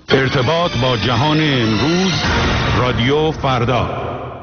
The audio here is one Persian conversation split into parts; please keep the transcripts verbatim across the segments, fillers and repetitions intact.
ارتباط با جهان امروز، رادیو فردا.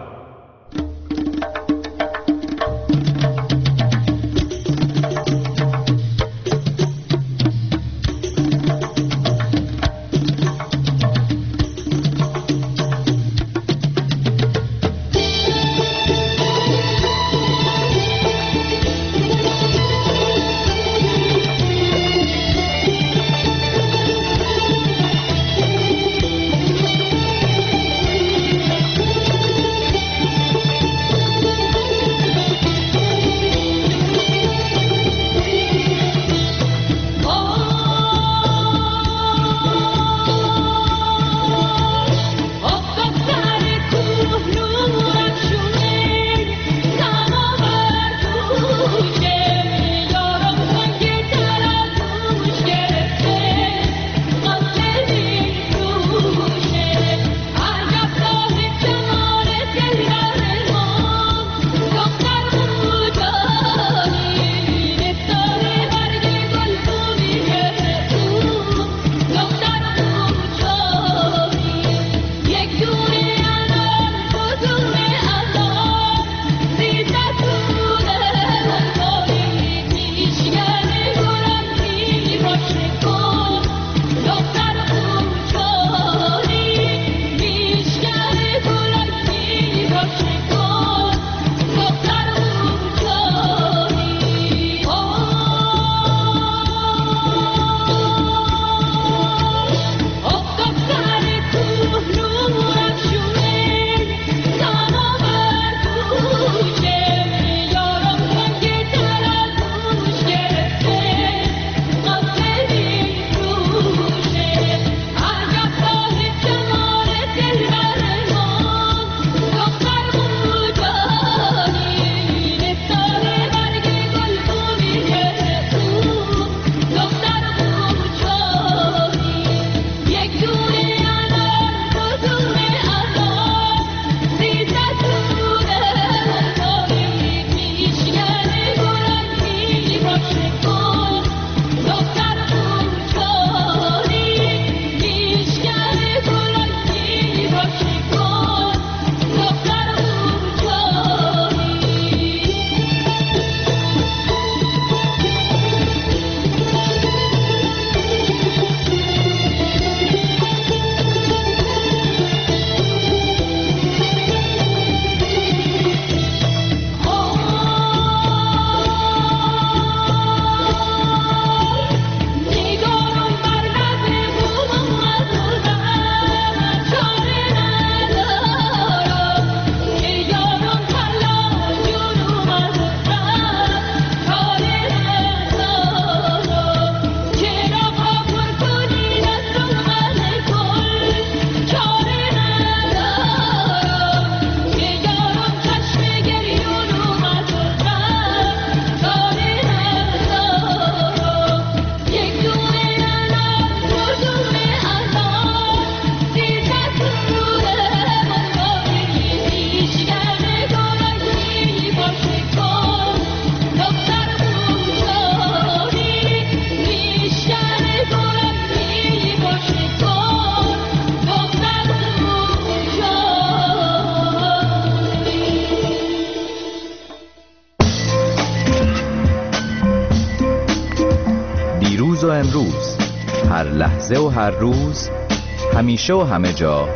امروز، هر لحظه و هر روز، همیشه و همه جا،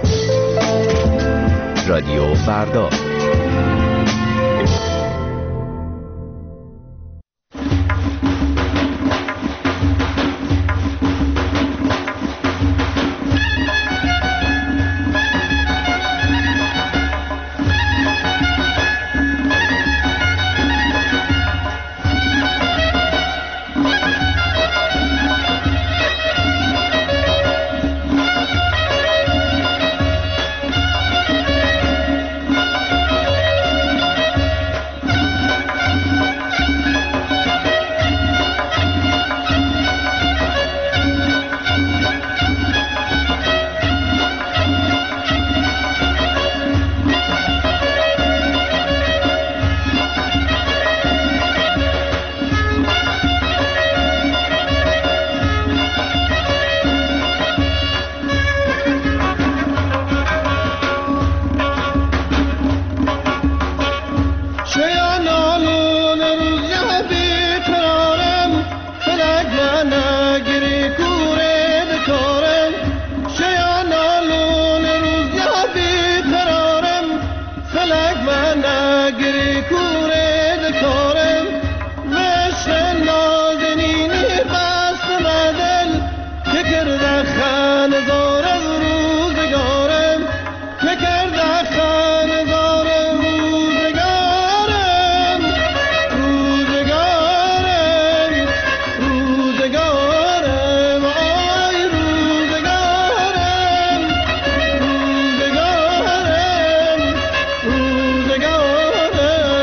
رادیو فردا. کرده خانه زارم روزگارم که کرده خانه زارم روزگارم روزگارم روزگارم آی روزگارم روزگارم روزگارم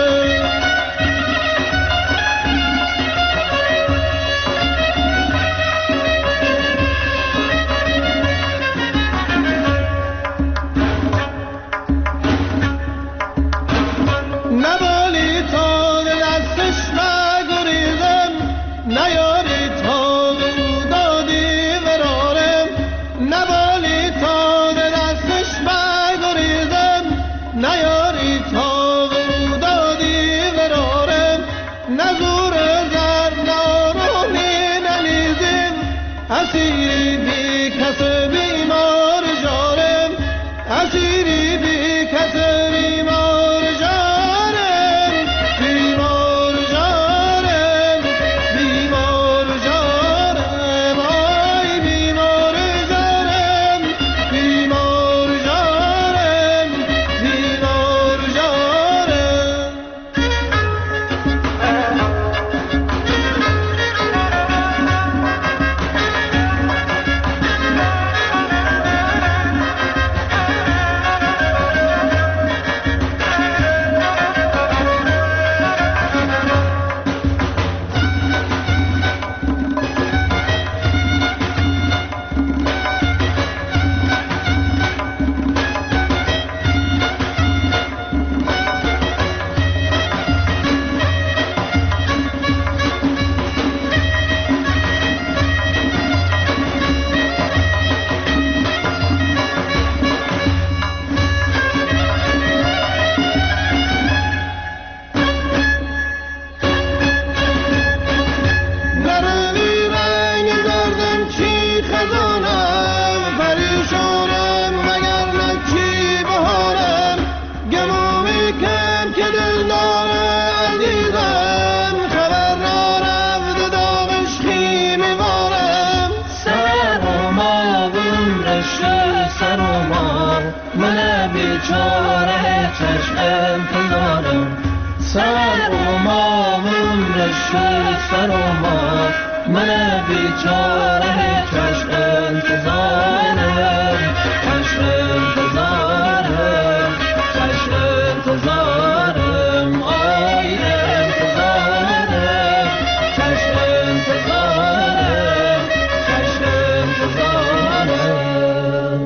نبالی تا دستش نگریزم نیاری تا او دادی برارم نبالی تا دستش نگریزم نیاری تا او دادی برارم نزور زر نارونی نلیزیم اسیری بی کس بیمار جارم اسیری بی کس بیمار جارم بیمار جارم بیمار جارم آی بیمار جارم بیمار جارم بیمار جارم نروی رنگ زردم چی خزانم پریشانم مگر نه چی بهارم گمومی کم که دل داره عزیزم خبر نارفت داغش خیمی بارم سر و ما عمرش سر و ما من بیچاره چشم انتظارم سر و ما عمرش سر و ما من بیچاره چشم انتظارم چشم انتظارم چشم انتظارم آی انتظارم چشم انتظارم چشم انتظارم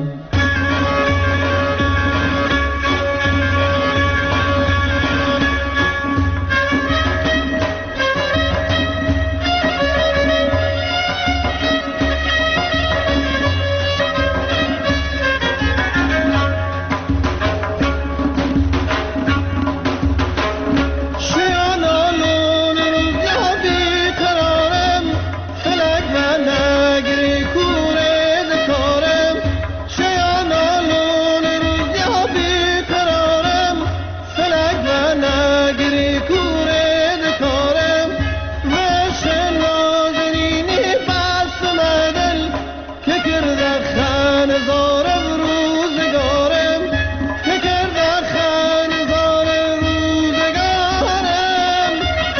شیانالون روزیا بیقرارم فلک و نگری کوره دکارم شیانالون روزیا بیقرارم فلک و نگری کوره دکارم وشن نازنینی بس مدل که کرده خانه زارم روزگارم که کرده خانه زارم روزگارم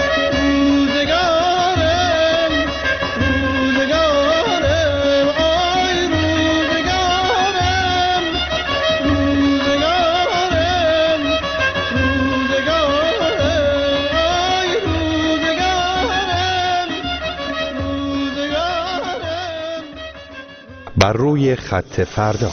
روزگارم روزگارم آی روزگارم روزگارم روزگارم آی روزگارم روزگارم بر روی خط فردا.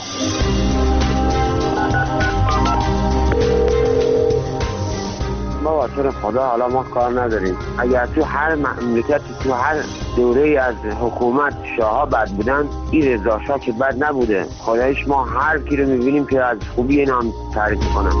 ما واسه خدا حالا ما کار نداریم. اگر تو هر مملکت تو هر دوره از حکومت شاه‌ها بد بودن، این رضا شاه که بد نبوده. خدایش ما هر کی رو می‌بینیم که از خوبی اینا هم تعریف کنم.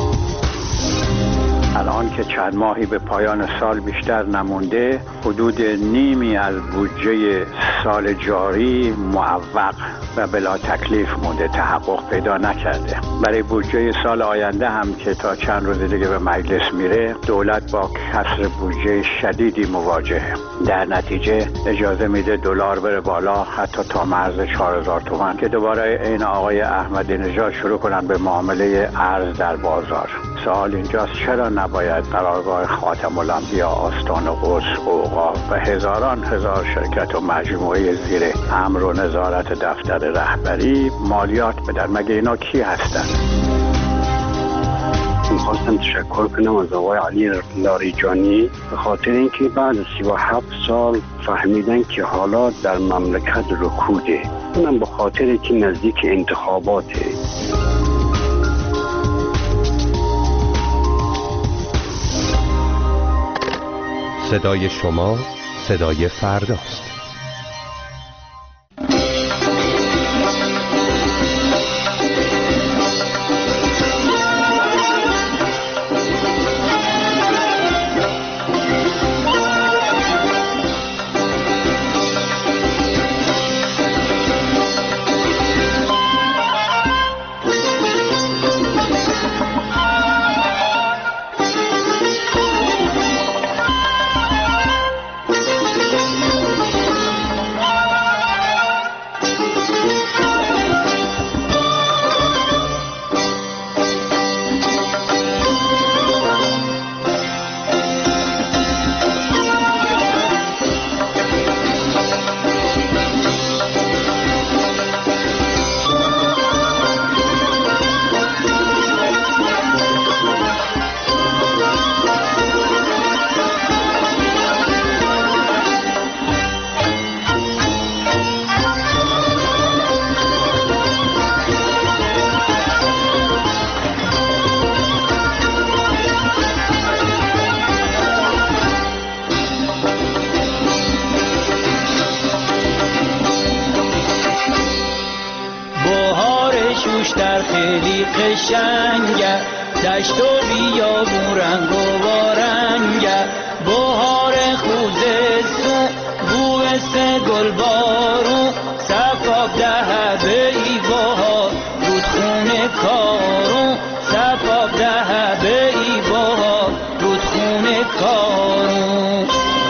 الان که چند ماهی به پایان سال بیشتر نمونده، حدود نیمی از بودجه سال جاری معوق و بلا تکلیف مونده، تحقق پیدا نکرده. برای بودجه سال آینده هم که تا چند روز دیگه به مجلس میره، دولت با کسر بودجه شدیدی مواجهه. در نتیجه اجازه میده دلار بره بالا حتی تا مرز چهار هزار تومان که دوباره این آقای احمدی نژاد شروع کنن به معامله ارز در بازار. سوال اینجاست چرا نباید قرارگاه خاتم الانبیا، آستان قدس، اوقاف و هزاران هزار شرکت و مجموعه زیر امر و نظارت دفتر رهبری مالیات بدن؟ مگه اینا کی هستن؟ میخواستم تشکر کنم از آقای علی لاریجانی به خاطر اینکه بعد از سی و هفت سال فهمیدن که حالات در مملکت رکوده، اونم به خاطر که نزدیک انتخاباته. صدای شما صدای فرداست. در خیلی قشنگه، دشت و بیابون رنگ و وارنگه، بهار خوزستون بوسه گل بارون، صفاب ده به ای بهار رودخونه کارون، صفاب ده به ای بهار رودخونه کارون.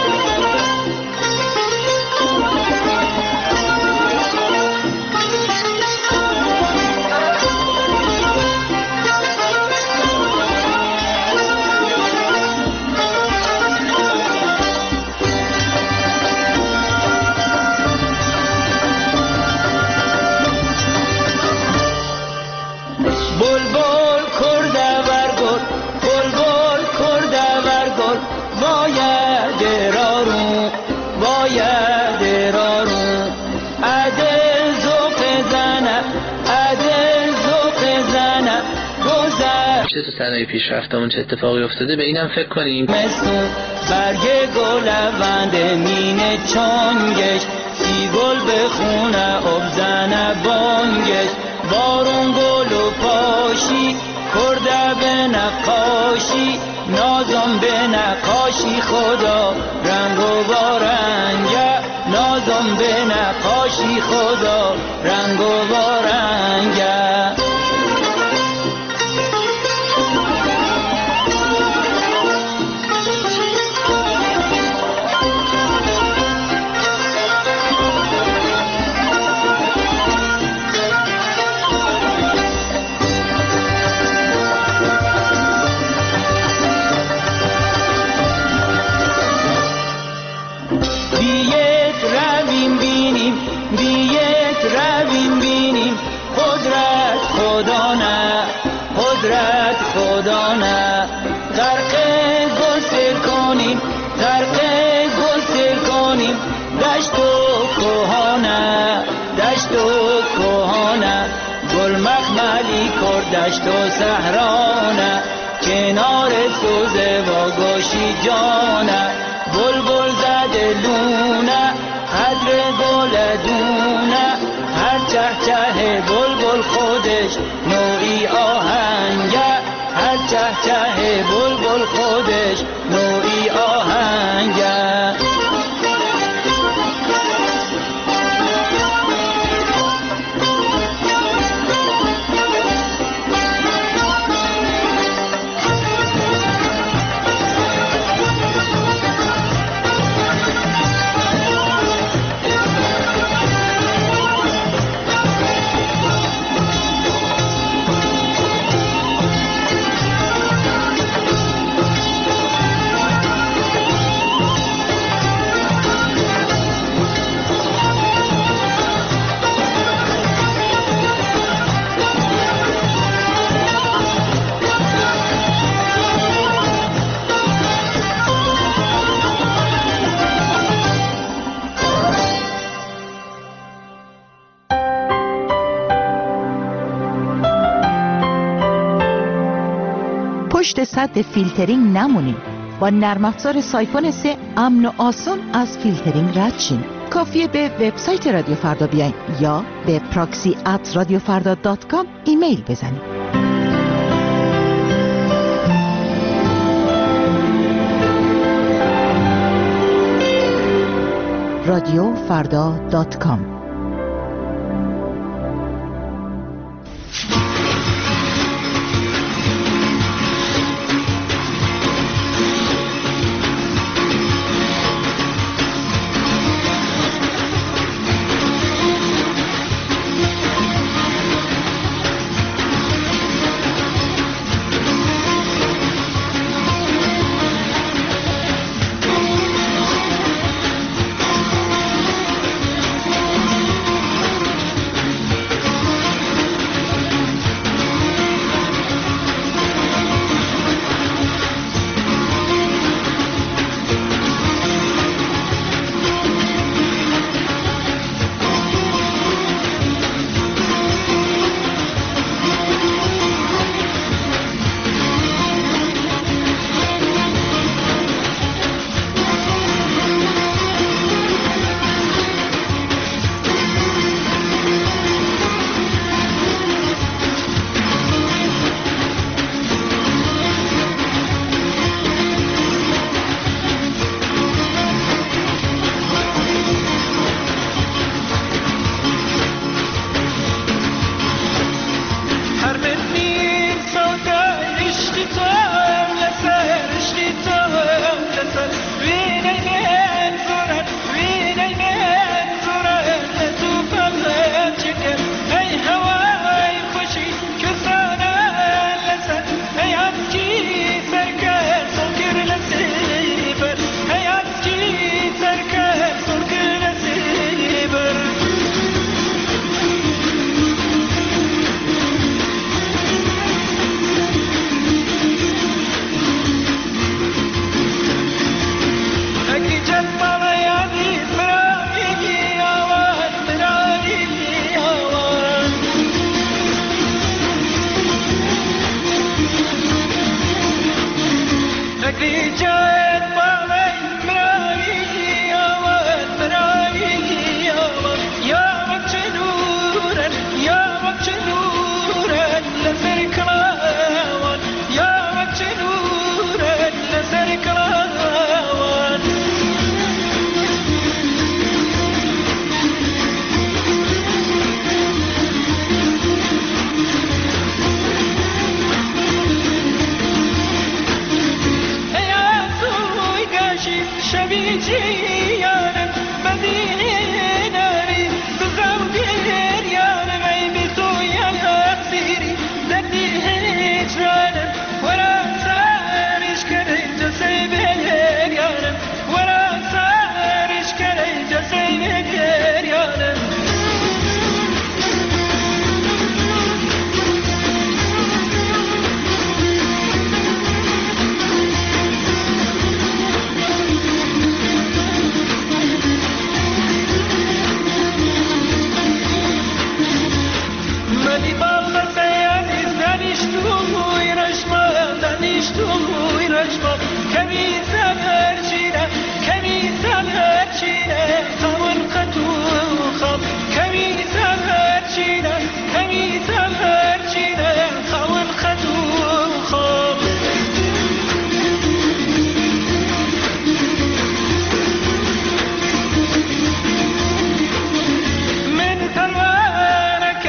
تو صنایع پیشرفتمون چه اتفاقی افتاده به اینم فکر کنیم. مستون برگ گل لوند مینه چانگش، سی گل بخونه اب زنه بانگش، بارون گل و پاشی کرده به نقاشی، نازم به نقاشی خدا رنگ و بارنگه، نازم به نقاشی خدا رنگ و بارنگه. خدا نه غرق گل کنیم، غرق گل کنیم، دشت و کوهانه، دشت و کوهانه، گل مخملی کرد دشت و صحرانه، کنار سوزه و گوشی جانه، بلبل زده لونه قدر گل دونه، هر چه چه بلبل خودش نوعی آهنگه، هر چه چه بلبل خودش نوعی آهنگه. پشت سد فیلترینگ نمونین. با نرم افزار سایفون سه امن و آسان از فیلترینگ رد شین. کافیه به وبسایت رادیو فردا بیاین یا به پراکسی ات رادیو فردا دات کام ایمیل بزنید. رادیو فردا دات کام.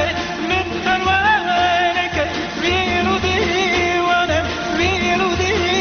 Be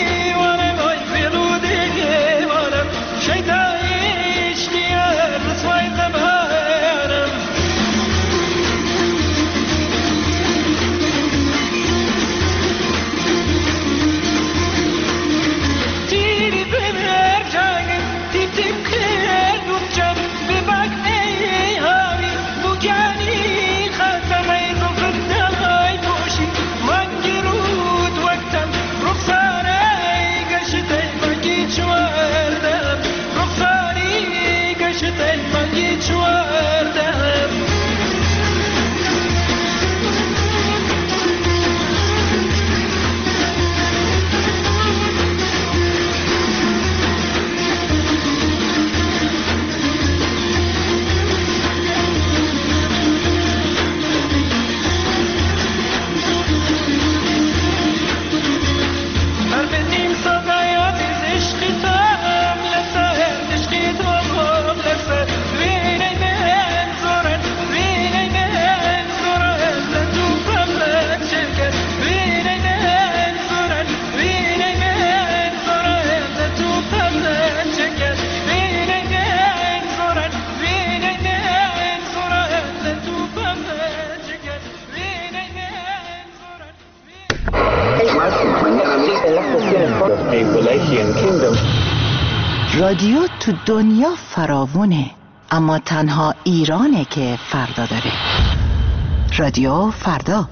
of a Wallachian kingdom. رادیو تو دنیا فراوونه، اما تنها ایرانه که فردا داره. رادیو فردا.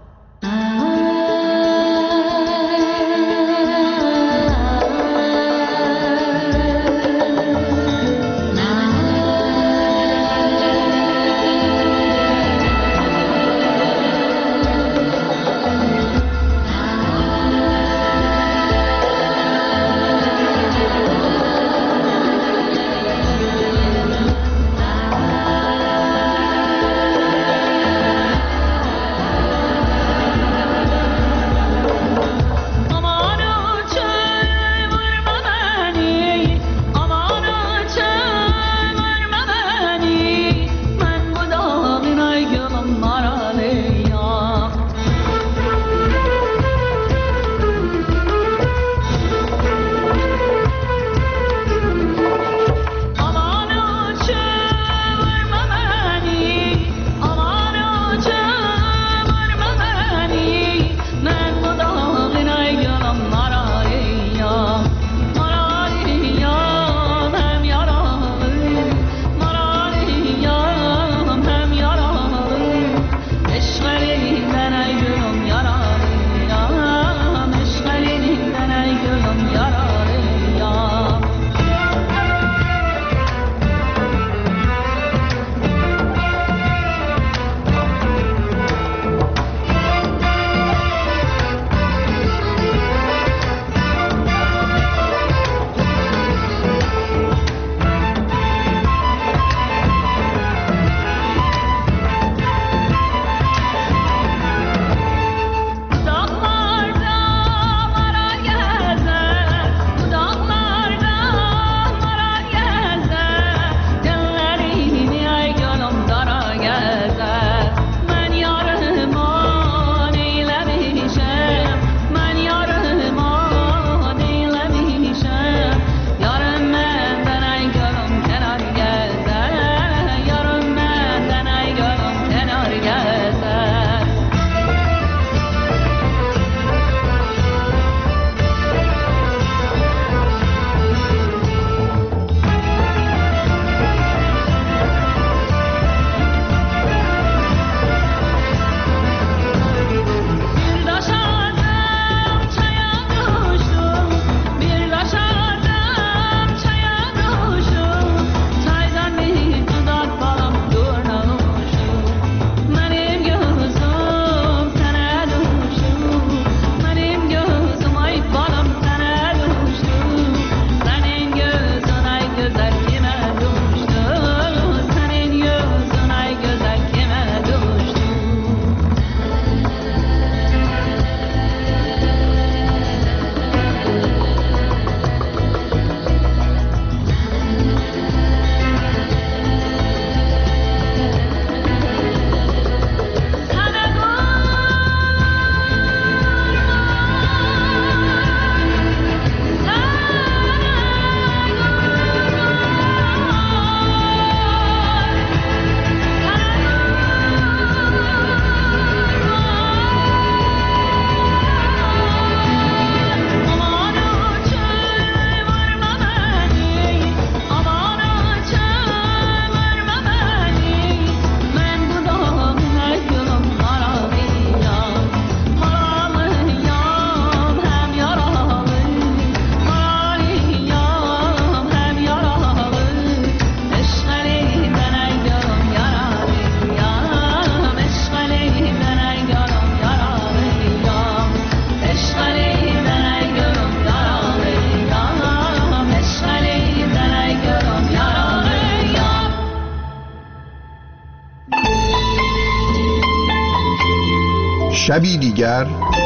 شبی دیگر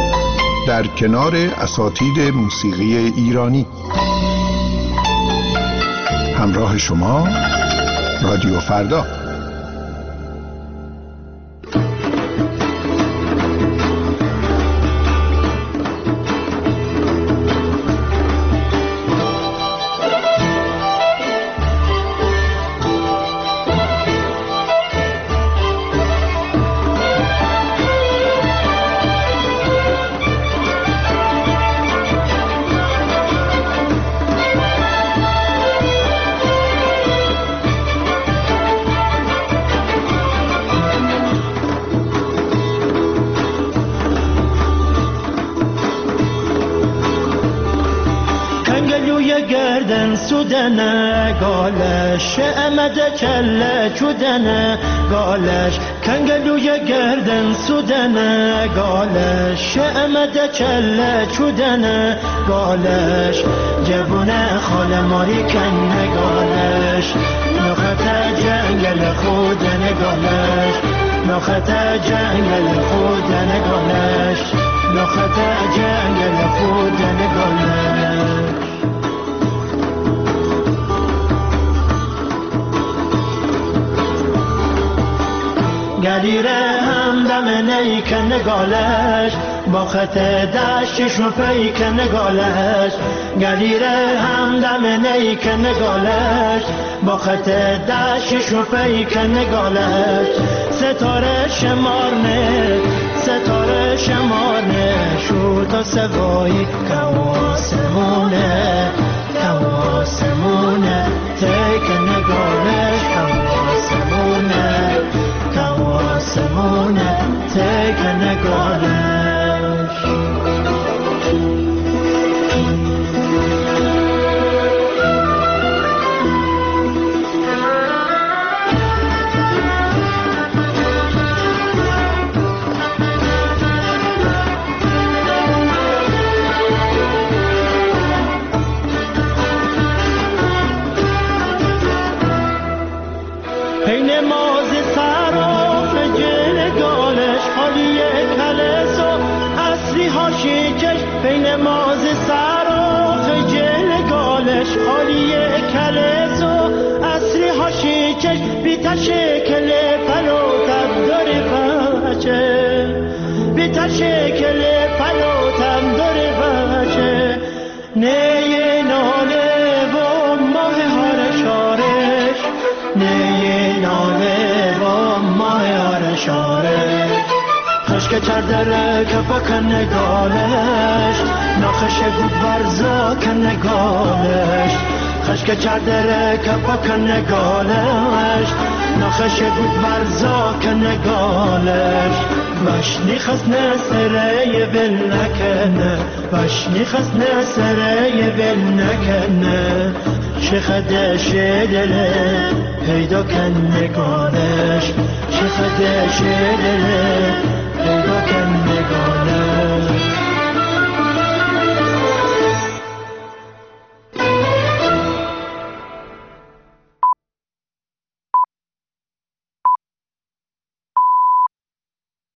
در کنار اساتید موسیقی ایرانی. همراه شما رادیو فردا. گردن سودنه گالش امده کله چودنه گالش کنگلوی گردن سودنه گالش امده کله چودنه گالش جوونه خال ماری کنه گالش نخت جنگل خودنه گالش نخت جنگل خودنه گالش نخت جنگل خودنه گالش گلیره همدم نیکن گالش با خط دشتش و پیکن گالش گلیره همدم نیکن گالش با خط دشتش و پیکن گالش ستاره شمارنه ستاره شمارنه شو تا سوایی کواسمونه کواسمونه تیکن گالش کواسمونه کواسمونه تیکن گالش پین ماز سراف جل گالش حالی کلس و اصلی هاشی چش پین ماز سراف جل گالش حالی کلس و اصلی هاشی چش بیتا شکل پلوتم داری بچه بیتا شکل پلوتم داری بچه نیه ناله و ماه هر شارش نیه ناله و ماه هر شارش خشک چردره که بکن نگالش نخش بود برزا که نگالش خشک چردره که بکن نگالش نخش بود برزا که نگالش بشنی خسنه سره بل نکنه بشنی خسنه سره بل نکنه شخدش دله پیدا کن نگالش شخدش دله